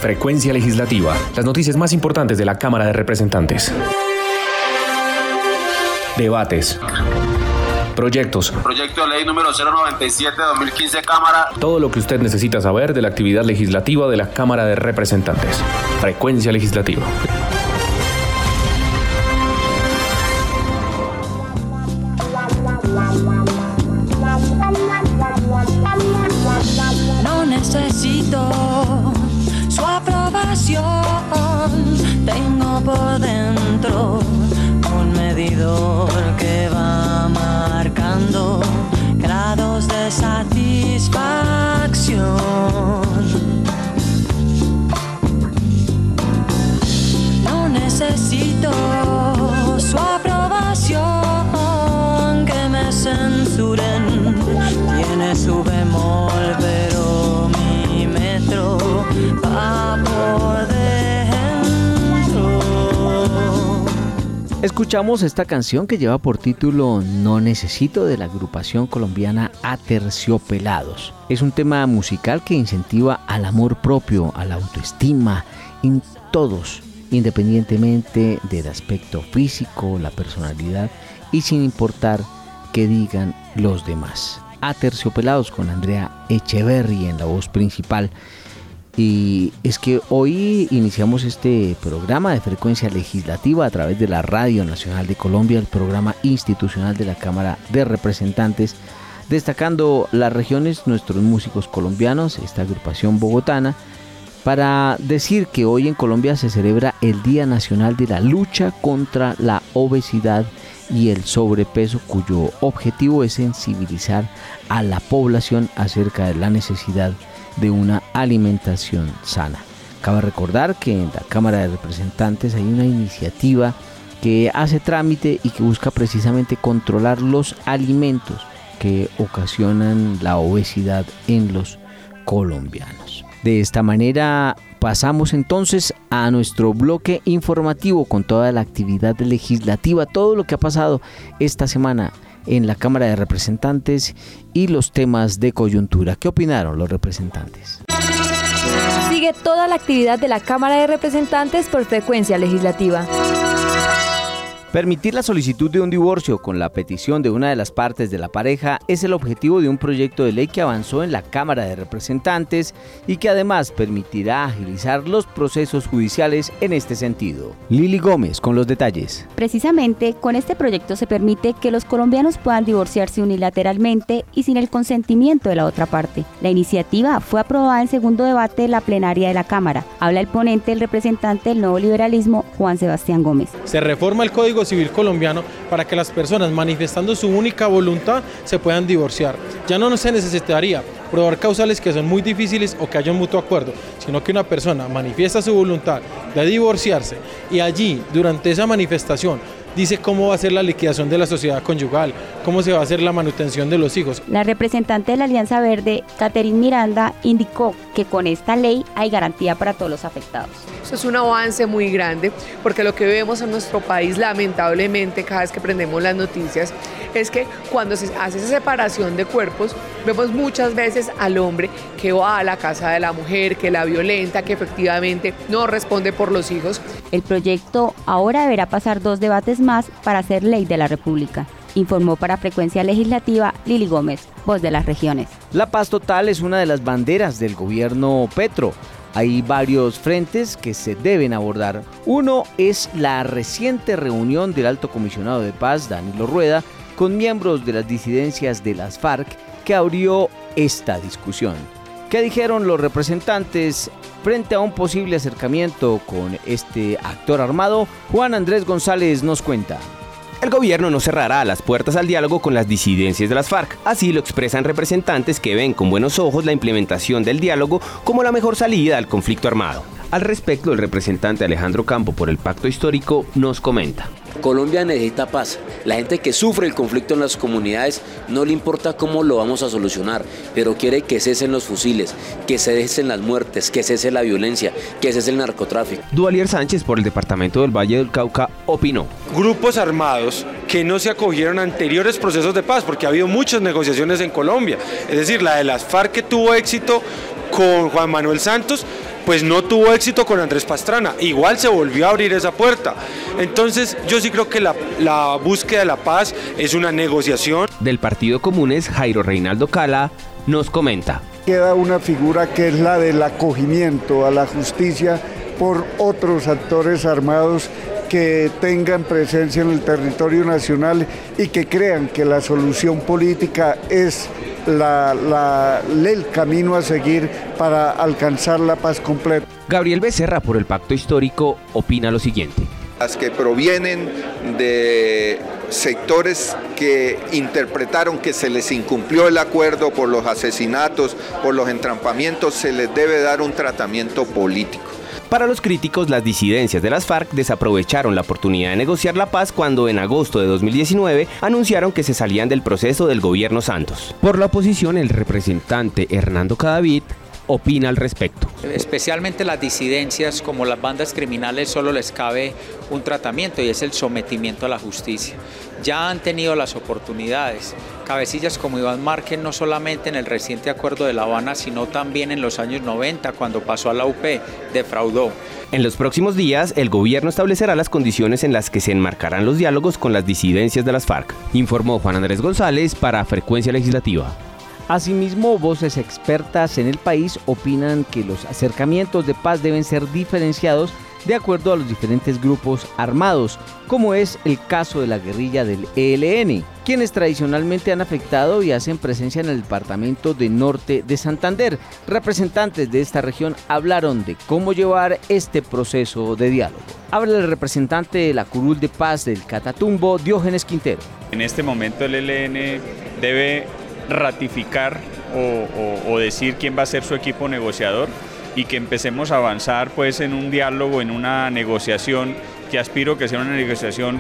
Frecuencia Legislativa. Las noticias más importantes de la Cámara de Representantes. Debates. Proyectos. Proyecto de ley número 097-2015, Cámara. Todo lo que usted necesita saber de la actividad legislativa de la Cámara de Representantes. Frecuencia Legislativa. No necesito su aprobación. Tengo por dentro un medidor que va marcando grados de satisfacción. No necesito su aprobación, que me censuren. Tiene su bemol, pero mi metro va por dentro. Escuchamos esta canción que lleva por título No Necesito, de la agrupación colombiana Aterciopelados. Es un tema musical que incentiva al amor propio, a la autoestima en todos, independientemente del aspecto físico, la personalidad y sin importar qué digan los demás. Aterciopelados con Andrea Echeverry en la voz principal. Y es que hoy iniciamos este programa de Frecuencia Legislativa a través de la Radio Nacional de Colombia, el programa institucional de la Cámara de Representantes, destacando las regiones, nuestros músicos colombianos, esta agrupación bogotana, para decir que hoy en Colombia se celebra el Día Nacional de la Lucha contra la Obesidad y el Sobrepeso, cuyo objetivo es sensibilizar a la población acerca de la necesidad de una alimentación sana. Cabe recordar que en la Cámara de Representantes hay una iniciativa que hace trámite y que busca precisamente controlar los alimentos que ocasionan la obesidad en los colombianos. De esta manera pasamos entonces a nuestro bloque informativo con toda la actividad legislativa, todo lo que ha pasado esta semana en la Cámara de Representantes y los temas de coyuntura. ¿Qué opinaron los representantes? Sigue toda la actividad de la Cámara de Representantes por Frecuencia Legislativa. Permitir la solicitud de un divorcio con la petición de una de las partes de la pareja es el objetivo de un proyecto de ley que avanzó en la Cámara de Representantes y que además permitirá agilizar los procesos judiciales en este sentido. Lili Gómez con los detalles. Precisamente, con este proyecto se permite que los colombianos puedan divorciarse unilateralmente y sin el consentimiento de la otra parte. La iniciativa fue aprobada en segundo debate de la plenaria de la Cámara. Habla el ponente, el representante del Nuevo Liberalismo, Juan Sebastián Gómez. Se reforma el Código Civil colombiano para que las personas manifestando su única voluntad se puedan divorciar. Ya no se necesitaría probar causales que son muy difíciles o que haya un mutuo acuerdo, sino que una persona manifiesta su voluntad de divorciarse y allí, durante esa manifestación, dice cómo va a ser la liquidación de la sociedad conyugal, cómo se va a hacer la manutención de los hijos. La representante de la Alianza Verde, Catherine Miranda, indicó que con esta ley hay garantía para todos los afectados. Eso es un avance muy grande, porque lo que vemos en nuestro país, lamentablemente, cada vez que prendemos las noticias, es que cuando se hace esa separación de cuerpos, vemos muchas veces al hombre que va a la casa de la mujer, que la violenta, que efectivamente no responde por los hijos. El proyecto ahora deberá pasar 2 debates más para ser ley de la República. Informó para Frecuencia Legislativa Lili Gómez, voz de las regiones. La paz total es una de las banderas del gobierno Petro. Hay varios frentes que se deben abordar. Uno es la reciente reunión del Alto Comisionado de Paz, Danilo Rueda, con miembros de las disidencias de las FARC, que abrió esta discusión. ¿Qué dijeron los representantes frente a un posible acercamiento con este actor armado? Juan Andrés González nos cuenta. El gobierno no cerrará las puertas al diálogo con las disidencias de las FARC. Así lo expresan representantes que ven con buenos ojos la implementación del diálogo como la mejor salida al conflicto armado. Al respecto, el representante Alejandro Campo por el Pacto Histórico nos comenta. Colombia necesita paz. La gente que sufre el conflicto en las comunidades no le importa cómo lo vamos a solucionar, pero quiere que cesen los fusiles, que cesen las muertes, que cese la violencia, que cese el narcotráfico. Dualier Sánchez por el departamento del Valle del Cauca opinó. Grupos armados que no se acogieron a anteriores procesos de paz, porque ha habido muchas negociaciones en Colombia. Es decir, la de las FARC que tuvo éxito con Juan Manuel Santos pues no tuvo éxito con Andrés Pastrana, igual se volvió a abrir esa puerta. Entonces yo sí creo que la búsqueda de la paz es una negociación. Del Partido Comunes, Jairo Reinaldo Cala nos comenta. Queda una figura que es la del acogimiento a la justicia por otros actores armados que tengan presencia en el territorio nacional y que crean que la solución política es el camino a seguir para alcanzar la paz completa. Gabriel Becerra, por el Pacto Histórico, opina lo siguiente. Las que provienen de sectores que interpretaron que se les incumplió el acuerdo por los asesinatos, por los entrampamientos, se les debe dar un tratamiento político. Para los críticos, las disidencias de las FARC desaprovecharon la oportunidad de negociar la paz cuando en agosto de 2019 anunciaron que se salían del proceso del gobierno Santos. Por la oposición, el representante Hernando Cadavid opina al respecto. Especialmente las disidencias como las bandas criminales solo les cabe un tratamiento y es el sometimiento a la justicia. Ya han tenido las oportunidades. Cabecillas como Iván Márquez no solamente en el reciente acuerdo de La Habana, sino también en los años 90 cuando pasó a la UP, defraudó. En los próximos días, el gobierno establecerá las condiciones en las que se enmarcarán los diálogos con las disidencias de las FARC, informó Juan Andrés González para Frecuencia Legislativa. Asimismo, voces expertas en el país opinan que los acercamientos de paz deben ser diferenciados de acuerdo a los diferentes grupos armados, como es el caso de la guerrilla del ELN, quienes tradicionalmente han afectado y hacen presencia en el departamento de Norte de Santander. Representantes de esta región hablaron de cómo llevar este proceso de diálogo. Habla el representante de la Curul de Paz del Catatumbo, Diógenes Quintero. En este momento el ELN debe ratificar o decir quién va a ser su equipo negociador y que empecemos a avanzar pues en un diálogo, en una negociación que aspiro que sea una negociación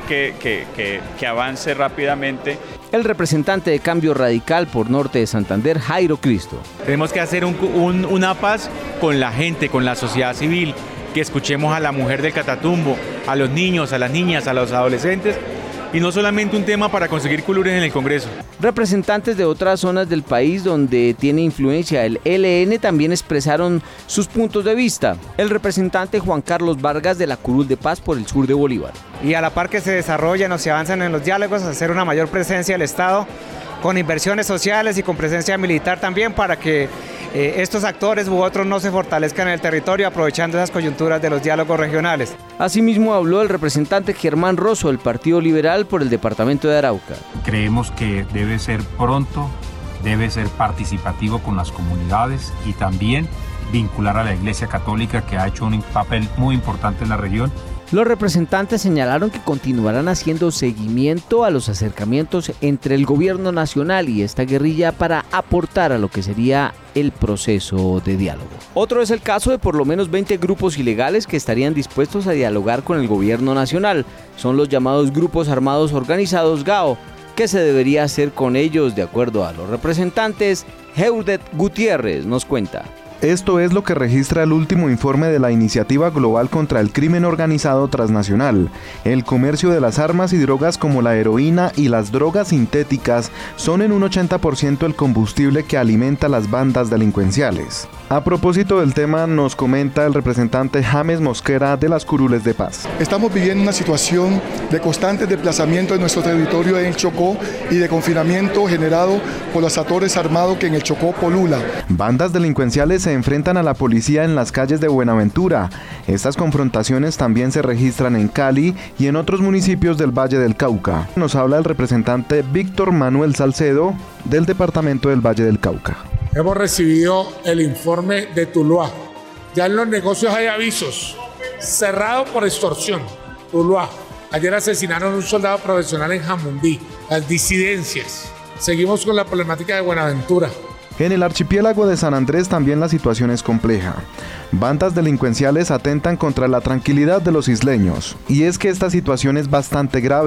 que avance rápidamente. El representante de Cambio Radical por Norte de Santander, Jairo Cristo. Tenemos que hacer una paz con la gente, con la sociedad civil, que escuchemos a la mujer del Catatumbo, a los niños, a las niñas, a los adolescentes, y no solamente un tema para conseguir curules en el Congreso. Representantes de otras zonas del país donde tiene influencia el ELN también expresaron sus puntos de vista. El representante Juan Carlos Vargas de la Curul de Paz por el sur de Bolívar. Y a la par que se desarrollan o se avanzan en los diálogos, hacer una mayor presencia del Estado con inversiones sociales y con presencia militar también para que estos actores u otros no se fortalezcan en el territorio aprovechando esas coyunturas de los diálogos regionales. Asimismo habló el representante Germán Rosso del Partido Liberal por el departamento de Arauca. Creemos que debe ser pronto, debe ser participativo con las comunidades y también vincular a la Iglesia Católica, que ha hecho un papel muy importante en la región. Los representantes señalaron que continuarán haciendo seguimiento a los acercamientos entre el gobierno nacional y esta guerrilla para aportar a lo que sería el proceso de diálogo. Otro es el caso de por lo menos 20 grupos ilegales que estarían dispuestos a dialogar con el gobierno nacional. Son los llamados grupos armados organizados GAO. ¿Qué se debería hacer con ellos? De acuerdo a los representantes, Heudet Gutiérrez nos cuenta. Esto es lo que registra el último informe de la Iniciativa Global contra el Crimen Organizado Transnacional. El comercio de las armas y drogas como la heroína y las drogas sintéticas son en un 80% el combustible que alimenta las bandas delincuenciales. A propósito del tema, nos comenta el representante James Mosquera de las Curules de Paz. Estamos viviendo una situación de constantes desplazamientos en nuestro territorio en el Chocó y de confinamiento generado por los actores armados que en el Chocó polulan. Bandas delincuenciales se enfrentan a la policía en las calles de Buenaventura. Estas confrontaciones también se registran en Cali y en otros municipios del Valle del Cauca. Nos habla el representante Víctor Manuel Salcedo del departamento del Valle del Cauca. Hemos recibido el informe de Tuluá. Ya en los negocios hay avisos. Cerrado por extorsión. Tuluá. Ayer asesinaron a un soldado profesional en Jamundí. Las disidencias. Seguimos con la problemática de Buenaventura. En el archipiélago de San Andrés también la situación es compleja. Bandas delincuenciales atentan contra la tranquilidad de los isleños. Y es que esta situación es bastante grave.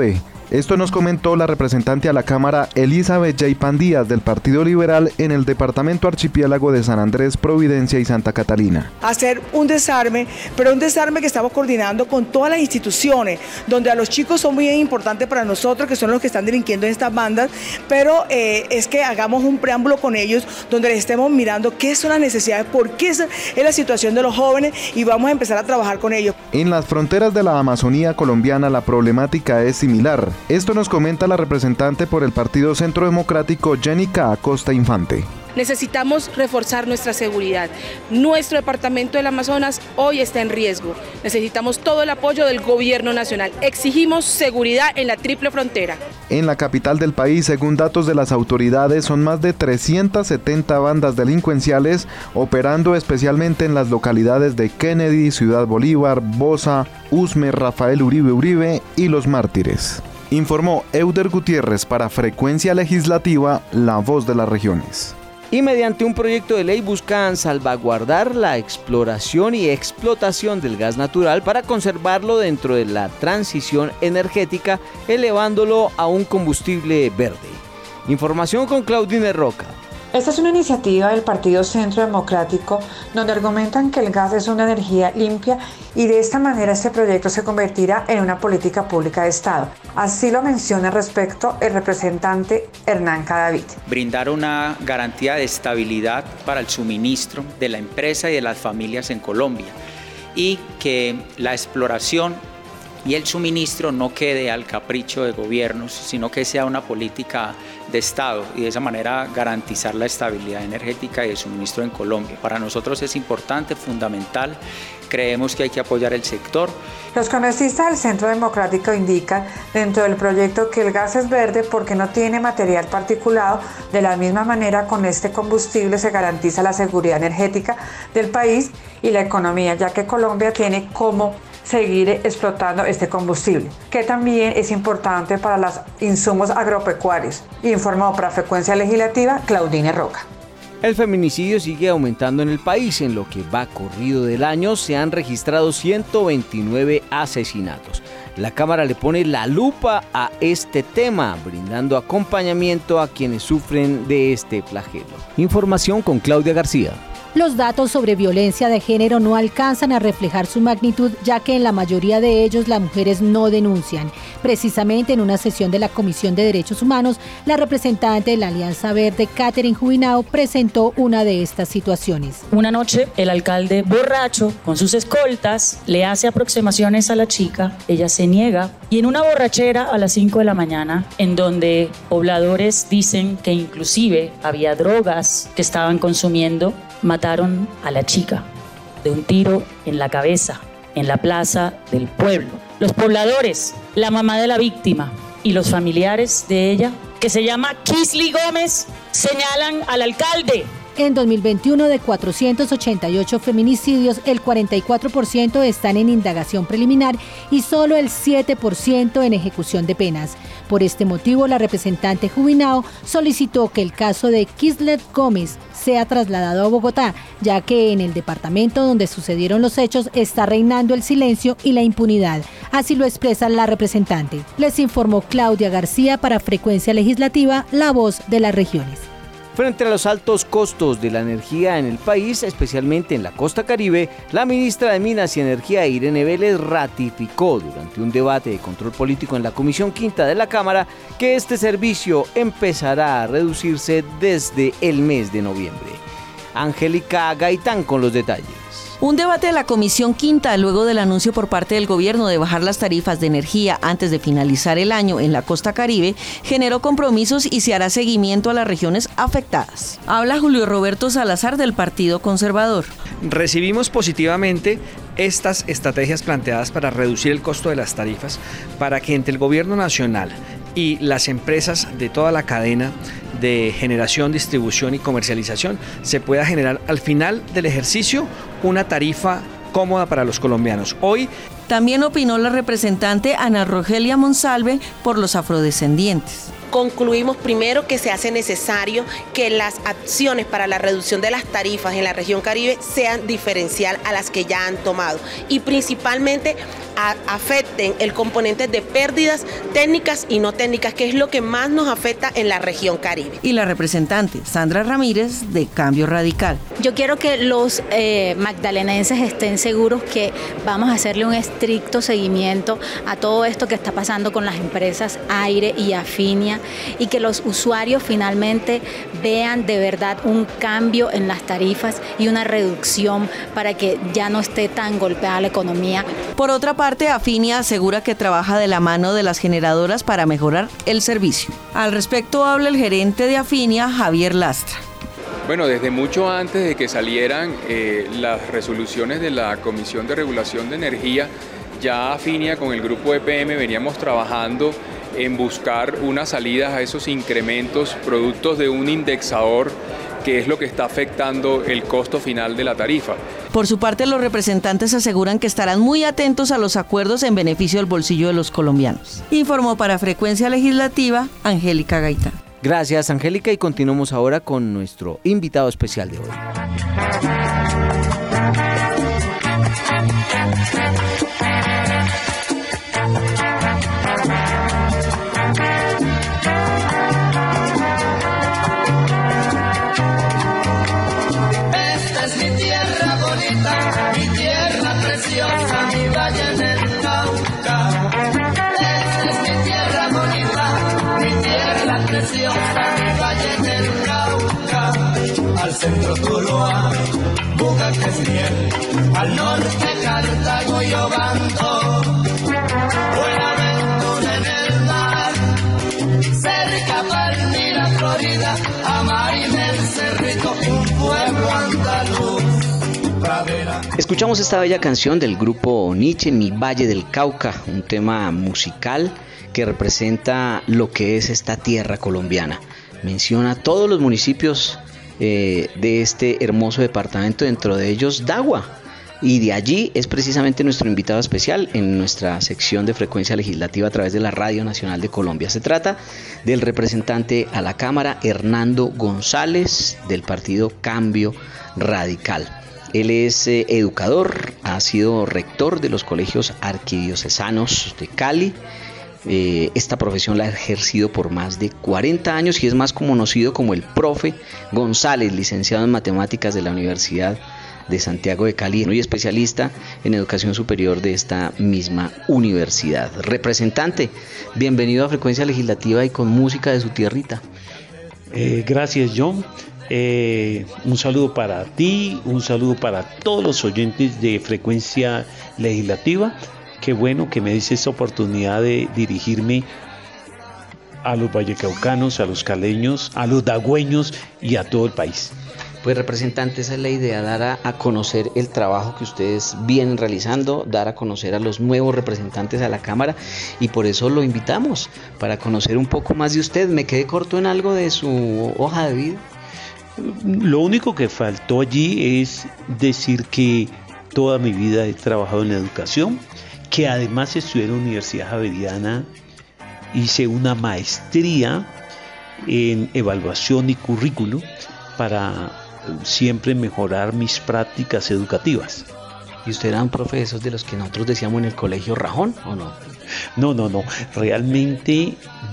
Esto nos comentó la representante a la Cámara Elizabeth J. Pandías del Partido Liberal en el departamento archipiélago de San Andrés, Providencia y Santa Catalina. Hacer un desarme, pero un desarme que estamos coordinando con todas las instituciones, donde a los chicos son muy importantes para nosotros, que son los que están delinquiendo en estas bandas, pero es que hagamos un preámbulo con ellos, donde les estemos mirando qué son las necesidades, por qué es la situación de los jóvenes y vamos a empezar a trabajar con ellos. En las fronteras de la Amazonía colombiana la problemática es similar. Esto nos comenta la representante por el Partido Centro Democrático, Jenica Acosta Infante. Necesitamos reforzar nuestra seguridad. Nuestro departamento del Amazonas hoy está en riesgo. Necesitamos todo el apoyo del gobierno nacional. Exigimos seguridad en la triple frontera. En la capital del país, según datos de las autoridades, son más de 370 bandas delincuenciales operando especialmente en las localidades de Kennedy, Ciudad Bolívar, Bosa, Usme, Rafael Uribe y Los Mártires. Informó Euder Gutiérrez para Frecuencia Legislativa, La Voz de las Regiones. Y mediante un proyecto de ley buscan salvaguardar la exploración y explotación del gas natural para conservarlo dentro de la transición energética, elevándolo a un combustible verde. Información con Claudine Roca. Esta es una iniciativa del Partido Centro Democrático donde argumentan que el gas es una energía limpia y de esta manera este proyecto se convertirá en una política pública de Estado. Así lo menciona al respecto el representante Hernán Cadavid. Brindar una garantía de estabilidad para el suministro de la empresa y de las familias en Colombia y que la exploración y el suministro no quede al capricho de gobiernos, sino que sea una política de Estado y de esa manera garantizar la estabilidad energética y el suministro en Colombia. Para nosotros es importante, fundamental, creemos que hay que apoyar el sector. Los congresistas del Centro Democrático indican dentro del proyecto que el gas es verde porque no tiene material particulado. De la misma manera, con este combustible se garantiza la seguridad energética del país y la economía, ya que Colombia tiene como seguir explotando este combustible, que también es importante para los insumos agropecuarios. Informó para Frecuencia Legislativa Claudine Roca. El feminicidio sigue aumentando en el país. En lo que va corrido del año se han registrado 129 asesinatos. La Cámara le pone la lupa a este tema, brindando acompañamiento a quienes sufren de este flagelo. Información con Claudia García. Los datos sobre violencia de género no alcanzan a reflejar su magnitud, ya que en la mayoría de ellos las mujeres no denuncian. Precisamente en una sesión de la Comisión de Derechos Humanos, la representante de la Alianza Verde, Catherine Jubinao, presentó una de estas situaciones. Una noche, el alcalde borracho, con sus escoltas, le hace aproximaciones a la chica, ella se niega, y en una borrachera a las 5 de la mañana, en donde pobladores dicen que inclusive había drogas que estaban consumiendo, mataron a la chica de un tiro en la cabeza en la plaza del pueblo. Los pobladores, la mamá de la víctima y los familiares de ella, que se llama Kisley Gómez, señalan al alcalde. En 2021, de 488 feminicidios, el 44% están en indagación preliminar y solo el 7% en ejecución de penas. Por este motivo, la representante Jubinao solicitó que el caso de Kisley Gómez sea trasladado a Bogotá, ya que en el departamento donde sucedieron los hechos está reinando el silencio y la impunidad. Así lo expresa la representante. Les informó Claudia García para Frecuencia Legislativa, La Voz de las Regiones. Frente a los altos costos de la energía en el país, especialmente en la costa caribe, la ministra de Minas y Energía, Irene Vélez, ratificó durante un debate de control político en la Comisión Quinta de la Cámara que este servicio empezará a reducirse desde el mes de noviembre. Angélica Gaitán con los detalles. Un debate de la Comisión Quinta, luego del anuncio por parte del gobierno de bajar las tarifas de energía antes de finalizar el año en la costa caribe, generó compromisos y se hará seguimiento a las regiones afectadas. Habla Julio Roberto Salazar del Partido Conservador. Recibimos positivamente estas estrategias planteadas para reducir el costo de las tarifas, para que entre el gobierno nacional y las empresas de toda la cadena de generación, distribución y comercialización se pueda generar al final del ejercicio una tarifa cómoda para los colombianos. Hoy también opinó la representante Ana Rogelia Monsalve por los afrodescendientes. Concluimos primero que se hace necesario que las acciones para la reducción de las tarifas en la región Caribe sean diferencial a las que ya han tomado y principalmente afecten el componente de pérdidas técnicas y no técnicas, que es lo que más nos afecta en la región Caribe. Y la representante Sandra Ramírez de Cambio Radical. Yo quiero que los magdalenenses estén seguros que vamos a hacerle un estricto seguimiento a todo esto que está pasando con las empresas Aire y Afinia, y que los usuarios finalmente vean de verdad un cambio en las tarifas y una reducción para que ya no esté tan golpeada la economía. Por otra parte, Afinia asegura que trabaja de la mano de las generadoras para mejorar el servicio. Al respecto habla el gerente de Afinia, Javier Lastra. Bueno, desde mucho antes de que salieran las resoluciones de la Comisión de Regulación de Energía, ya Afinia con el grupo EPM veníamos trabajando en buscar unas salidas a esos incrementos productos de un indexador que es lo que está afectando el costo final de la tarifa. Por su parte, los representantes aseguran que estarán muy atentos a los acuerdos en beneficio del bolsillo de los colombianos. Informó para Frecuencia Legislativa, Angélica Gaitán. Gracias, Angélica, y continuamos ahora con nuestro invitado especial de hoy. Esta es mi tierra bonita, mi tierra preciosa, mi valle del Cauca. Esta es mi tierra bonita, mi tierra preciosa, mi valle del Cauca. Al centro Tuluá, Bucaquesmiel, al norte Cartago y Obando, Buenaventura en el mar, cerca Palmira, Florida, Amarimel, Cerrito, un pueblo andaluz. Escuchamos esta bella canción del grupo Nietzsche, Mi Valle del Cauca, un tema musical que representa lo que es esta tierra colombiana. Menciona todos los municipios de este hermoso departamento, dentro de ellos Dagua, y de allí es precisamente nuestro invitado especial en nuestra sección de Frecuencia Legislativa a través de la Radio Nacional de Colombia. Se trata del representante a la Cámara, Hernando González, del partido Cambio Radical. Él es educador, ha sido rector de los colegios arquidiocesanos de Cali. Esta profesión la ha ejercido por más de 40 años y es más conocido como el profe González, licenciado en matemáticas de la Universidad de Santiago de Cali y especialista en educación superior de esta misma universidad. Representante, bienvenido a Frecuencia Legislativa y con música de su tierrita. Gracias, John. Un saludo para ti, un saludo para todos los oyentes de Frecuencia Legislativa. Qué bueno que me dice esta oportunidad de dirigirme a los vallecaucanos, a los caleños, a los dagüeños y a todo el país. Pues representante, esa es la idea, dar a conocer el trabajo que ustedes vienen realizando, dar a conocer a los nuevos representantes a la Cámara, y por eso lo invitamos, para conocer un poco más de usted. Me quedé corto en algo de su hoja de vida. Lo único que faltó allí es decir que toda mi vida he trabajado en la educación, que además estudié en la Universidad Javeriana, hice una maestría en evaluación y currículo para siempre mejorar mis prácticas educativas. ¿Y usted era un profe de esos de los que nosotros decíamos en el colegio Rajón, o no? No. Realmente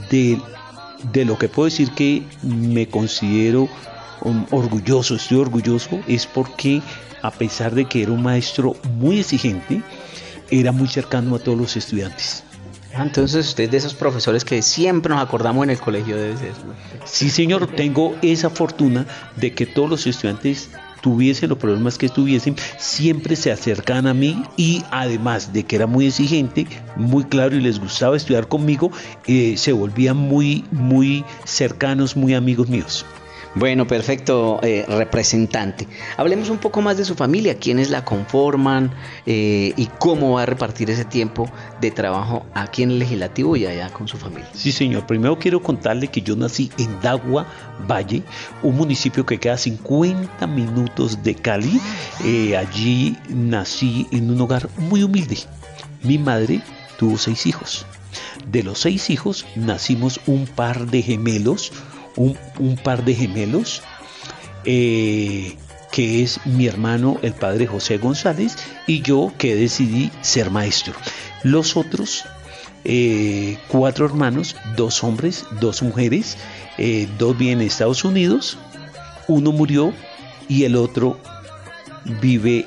de lo que puedo decir que me considero orgulloso, estoy orgulloso, es porque a pesar de que era un maestro muy exigente, era muy cercano a todos los estudiantes. Entonces usted es de esos profesores que siempre nos acordamos en el colegio, debe ser. Sí, señor, tengo esa fortuna de que todos los estudiantes, tuviesen los problemas que tuviesen, siempre se acercan a mí, y además de que era muy exigente, muy claro, y les gustaba estudiar conmigo, se volvían muy cercanos, muy amigos míos. Bueno, perfecto, representante. Hablemos un poco más de su familia, quiénes la conforman y cómo va a repartir ese tiempo de trabajo aquí en el Legislativo y allá con su familia. Sí, señor. Primero quiero contarle que yo nací en Dagua Valle, un municipio que queda a 50 minutos de Cali. Allí nací en un hogar muy humilde. Mi madre tuvo 6 hijos. De los 6 hijos nacimos un par de gemelos. que es mi hermano, el padre José González, y yo que decidí ser maestro. Los otros 4 hermanos, 2 hombres, 2 mujeres, 2 viven en Estados Unidos, uno murió y el otro vive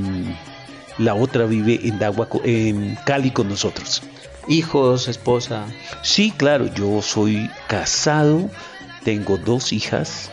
la otra vive en Cali con nosotros. ¿Hijos, esposa? Sí, claro, yo soy casado, tengo 2 hijas,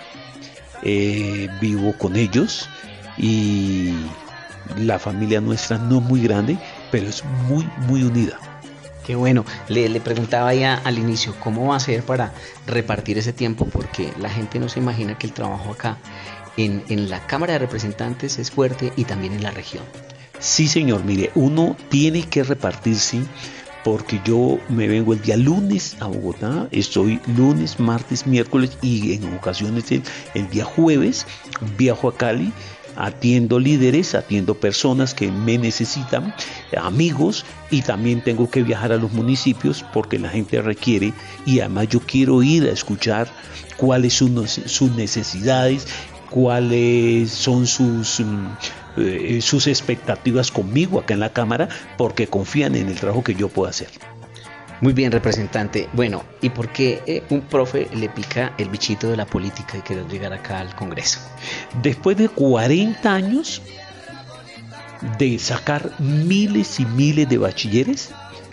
vivo con ellos y la familia nuestra no es muy grande, pero es muy, muy unida. Qué bueno. Le preguntaba ya al inicio, ¿cómo va a ser para repartir ese tiempo? Porque la gente no se imagina que el trabajo acá en la Cámara de Representantes es fuerte y también en la región. Sí, señor, mire, uno tiene que repartirse porque yo me vengo el día lunes a Bogotá, estoy lunes, martes, miércoles y en ocasiones el día jueves viajo a Cali, atiendo líderes, atiendo personas que me necesitan, amigos, y también tengo que viajar a los municipios porque la gente requiere, y además yo quiero ir a escuchar cuáles son sus necesidades, cuáles son sus expectativas conmigo acá en la Cámara, porque confían en el trabajo que yo puedo hacer. Muy bien, representante. Bueno, ¿y por qué un profe le pica el bichito de la política y querer llegar acá al Congreso? Después de 40 años de sacar miles y miles de bachilleres,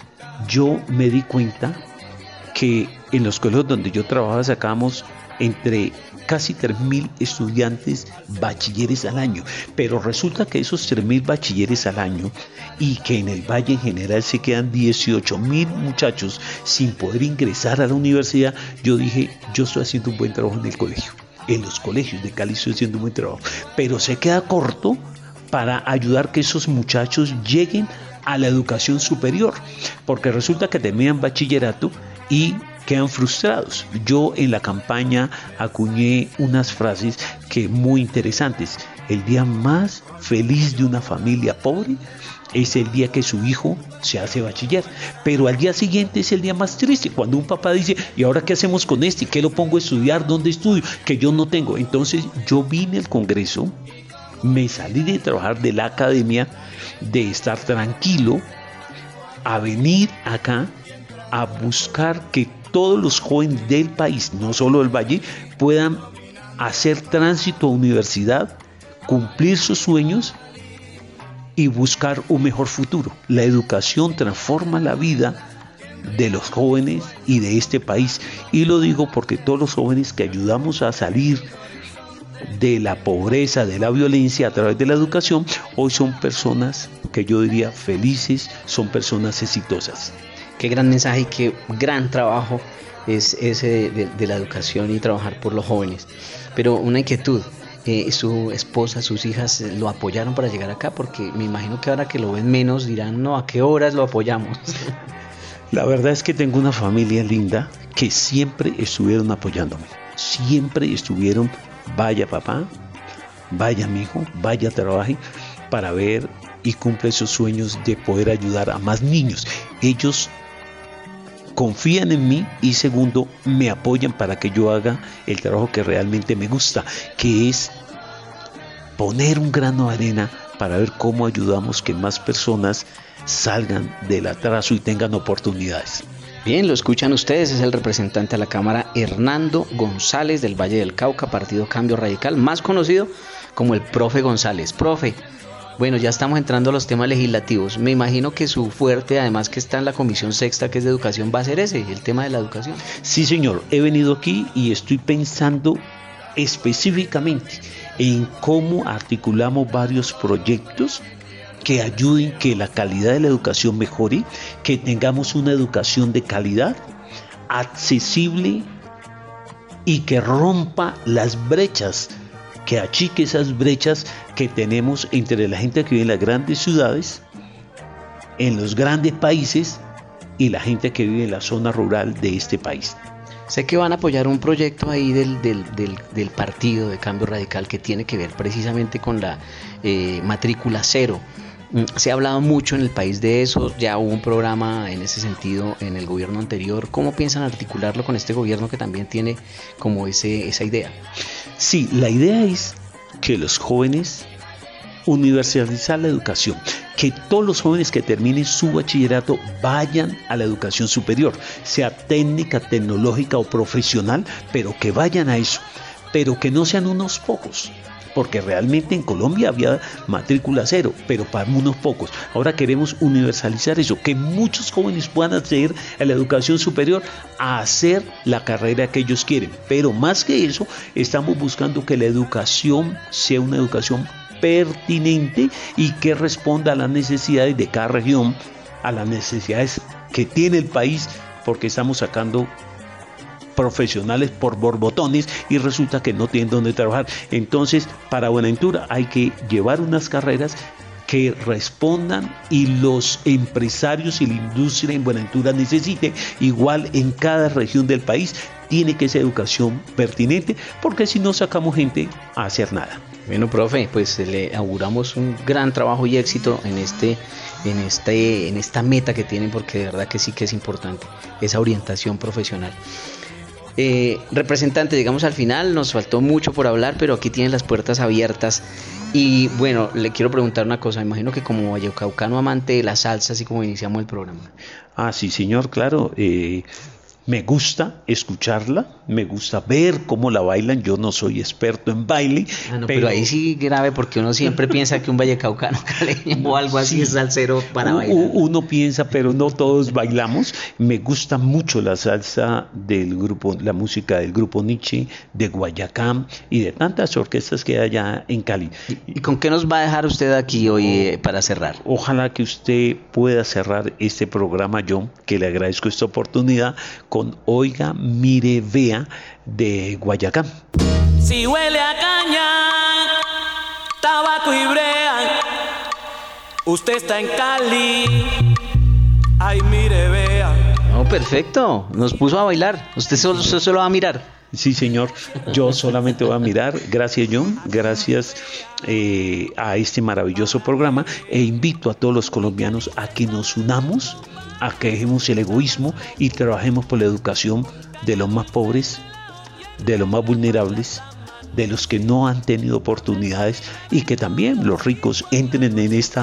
yo me di cuenta que en los colegios donde yo trabajaba sacamos entre casi 3.000 estudiantes bachilleres al año, pero resulta que esos 3.000 bachilleres al año y que en el Valle en general se quedan 18.000 muchachos sin poder ingresar a la universidad, yo dije, yo estoy haciendo un buen trabajo en el colegio, en los colegios de Cali estoy haciendo un buen trabajo, pero se queda corto para ayudar que esos muchachos lleguen a la educación superior, porque resulta que terminan bachillerato y quedan frustrados. Yo en la campaña acuñé unas frases que muy interesantes. El día más feliz de una familia pobre es el día que su hijo se hace bachiller, pero al día siguiente es el día más triste, cuando un papá dice, ¿y ahora qué hacemos con este? ¿Qué lo pongo a estudiar? ¿Dónde estudio? Que yo no tengo. Entonces yo vine al Congreso, me salí de trabajar de la academia, de estar tranquilo, a venir acá a buscar que todos los jóvenes del país, no solo del Valle, puedan hacer tránsito a universidad, cumplir sus sueños y buscar un mejor futuro. La educación transforma la vida de los jóvenes y de este país. Y lo digo porque todos los jóvenes que ayudamos a salir de la pobreza, de la violencia a través de la educación, hoy son personas que yo diría felices, son personas exitosas. Qué gran mensaje y qué gran trabajo es ese de la educación y trabajar por los jóvenes. Pero una inquietud, su esposa, sus hijas lo apoyaron para llegar acá, porque me imagino que ahora que lo ven menos dirán, no, ¿a qué horas lo apoyamos? La verdad es que tengo una familia linda que siempre estuvieron apoyándome, siempre estuvieron, vaya papá, vaya mi hijo, vaya trabaje, para ver y cumple esos sueños de poder ayudar a más niños. Ellos confían en mí y segundo, me apoyan para que yo haga el trabajo que realmente me gusta, que es poner un grano de arena para ver cómo ayudamos que más personas salgan del atraso y tengan oportunidades. Bien, lo escuchan ustedes, es el representante a la Cámara Hernando González del Valle del Cauca, Partido Cambio Radical, más conocido como el profe González. Profe, bueno, ya estamos entrando a los temas legislativos. Me imagino que su fuerte, además que está en la Comisión Sexta, que es de Educación, va a ser ese, el tema de la educación. Sí, señor. He venido aquí y estoy pensando específicamente en cómo articulamos varios proyectos que ayuden que la calidad de la educación mejore, que tengamos una educación de calidad, accesible y que rompa las brechas, que achique esas brechas que tenemos entre la gente que vive en las grandes ciudades, en los grandes países y la gente que vive en la zona rural de este país. Sé que van a apoyar un proyecto ahí del Partido de Cambio Radical que tiene que ver precisamente con la matrícula cero. Se ha hablado mucho en el país de eso, ya hubo un programa en ese sentido en el gobierno anterior. ¿Cómo piensan articularlo con este gobierno que también tiene como esa idea? Sí, la idea es que los jóvenes, universalizar la educación, que todos los jóvenes que terminen su bachillerato vayan a la educación superior, sea técnica, tecnológica o profesional, pero que vayan a eso, pero que no sean unos pocos. Porque realmente en Colombia había matrícula cero, pero para unos pocos. Ahora queremos universalizar eso, que muchos jóvenes puedan acceder a la educación superior, a hacer la carrera que ellos quieren. Pero más que eso, estamos buscando que la educación sea una educación pertinente y que responda a las necesidades de cada región, a las necesidades que tiene el país, porque estamos sacando profesionales por borbotones y resulta que no tienen dónde trabajar. Entonces, para Buenaventura hay que llevar unas carreras que respondan y los empresarios y la industria en Buenaventura necesiten. Igual en cada región del país tiene que ser educación pertinente, porque si no sacamos gente a hacer nada. Bueno, profe, pues le auguramos un gran trabajo y éxito en esta meta que tienen, porque de verdad que sí que es importante esa orientación profesional. Representante, digamos al final, nos faltó mucho por hablar, pero aquí tienen las puertas abiertas. Y bueno, le quiero preguntar una cosa, imagino que como vallecaucano amante de la salsa, así como iniciamos el programa. Ah, sí, señor, claro. Me gusta escucharla, me gusta ver cómo la bailan. Yo no soy experto en baile. Pero ahí sí grave, porque uno siempre piensa que un vallecaucano caleño o algo así es salsero para bailar. Uno piensa, pero no todos bailamos. Me gusta mucho la salsa del grupo, la música del grupo Nietzsche, de Guayacán y de tantas orquestas que hay allá en Cali. ¿Y con qué nos va a dejar usted aquí hoy para cerrar? Ojalá que usted pueda cerrar este programa, yo, que le agradezco esta oportunidad, con Oiga, Mire, Vea de Guayacán. Si huele a caña, tabaco y brea, usted está en Cali, ay, mire, vea. No, perfecto, nos puso a bailar, usted solo va a mirar. Sí, señor, yo solamente voy a mirar. Gracias, John, gracias a este maravilloso programa, e invito a todos los colombianos a que nos unamos, a que dejemos el egoísmo y trabajemos por la educación de los más pobres, de los más vulnerables, de los que no han tenido oportunidades, y que también los ricos entren en esta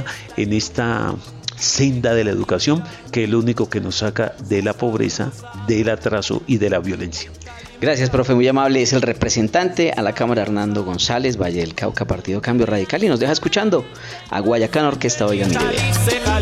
senda de la educación, que es lo único que nos saca de la pobreza, del atraso y de la violencia. Gracias, profe, muy amable. Es el representante a la Cámara, Hernando González, Valle del Cauca, Partido Cambio Radical, y nos deja escuchando a Guayacán Orquesta Oiga, Mire, Vea.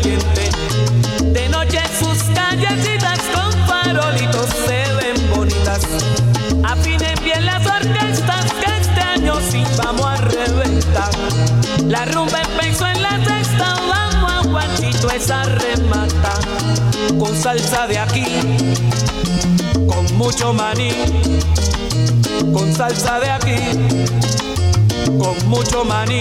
De noche sus callecitas con farolitos se ven bonitas. Afinen bien las orquestas que este año sí vamos a reventar. La rumba empezó en la sexta, vamos a guachito esa remata. Con salsa de aquí, con mucho maní. Con salsa de aquí, con mucho maní.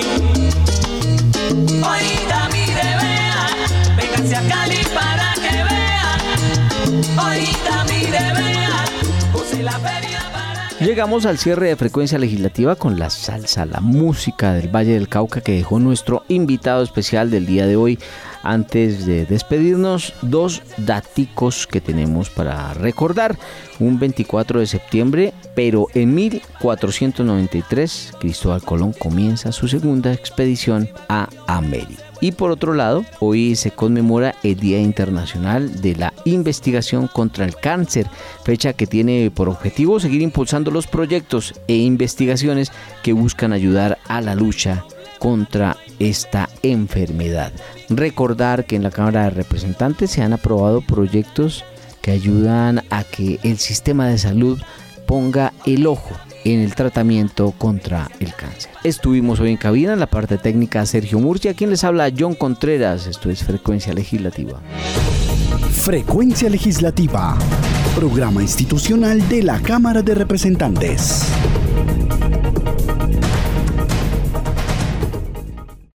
Oiga, mire, vea, véngase a Cali para que vea. Oiga, mire, vea, puse la feria para que... Llegamos al cierre de Frecuencia Legislativa con la salsa, la música del Valle del Cauca que dejó nuestro invitado especial del día de hoy. Antes de despedirnos, dos daticos que tenemos para recordar. Un 24 de septiembre, pero en 1493, Cristóbal Colón comienza su segunda expedición a América. Y por otro lado, hoy se conmemora el Día Internacional de la Investigación contra el Cáncer, fecha que tiene por objetivo seguir impulsando los proyectos e investigaciones que buscan ayudar a la lucha contra esta enfermedad. Recordar que en la Cámara de Representantes se han aprobado proyectos que ayudan a que el sistema de salud ponga el ojo en el tratamiento contra el cáncer. Estuvimos hoy en cabina, en la parte técnica Sergio Murcia, quien les habla John Contreras. Esto es Frecuencia Legislativa. Frecuencia Legislativa, programa institucional de la Cámara de Representantes.